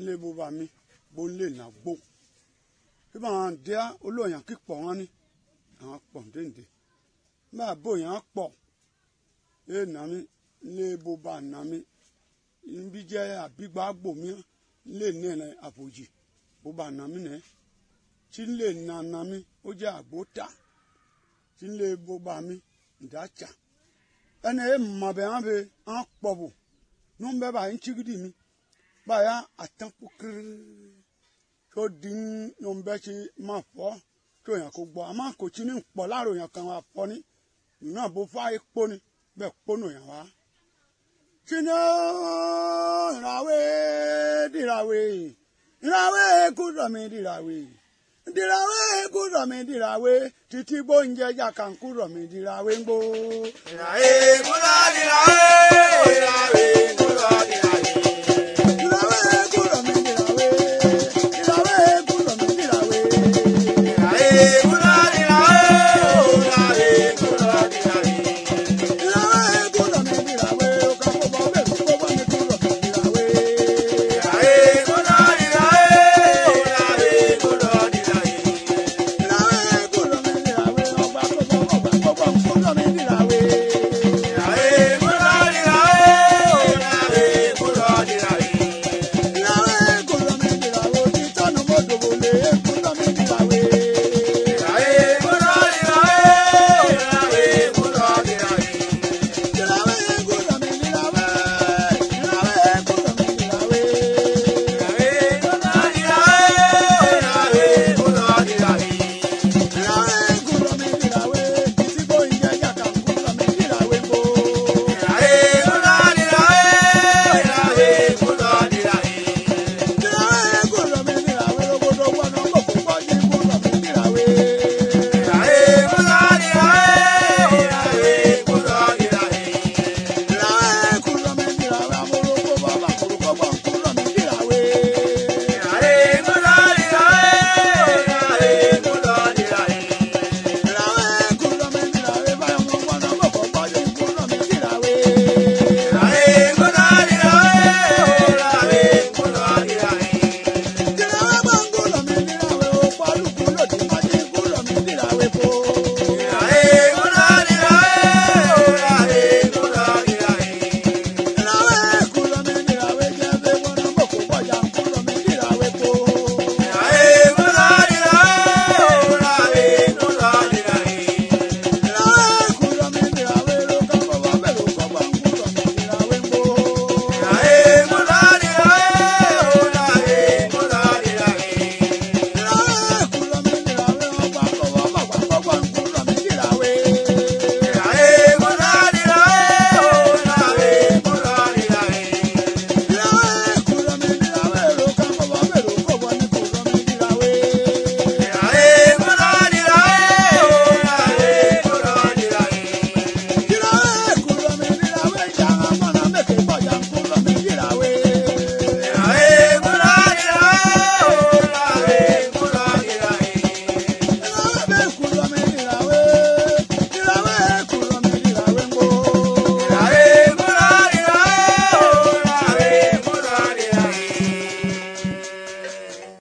le bo ba mi bo le na gbo ki ba dia oloyan ki po wọn ni àwọn pọ̀ ndende ba bo yan pọ̀ e na mi le bo ba na mi nbi je abigba gbo mi le ne na aboji bo ba na mi ne ti le na mi ó jẹ́ agbota ti le bo ba mi ndacha ene e ma be an be an pọ̀ bo no be ba in chigidi mi ba ya atan pokere to din no be ti ma fo to yan ko gbo ama ko ti ni pọ̀ láàrọ̀ yan kan wa fo ni na bo fa epo ni be pono yan wa chino rawe dirawe kudo mi dirawe kudo mi dirawe titi bo nje ja kan kudo mi dirawe ngbo dirawe kudo dirawe kudo dirawe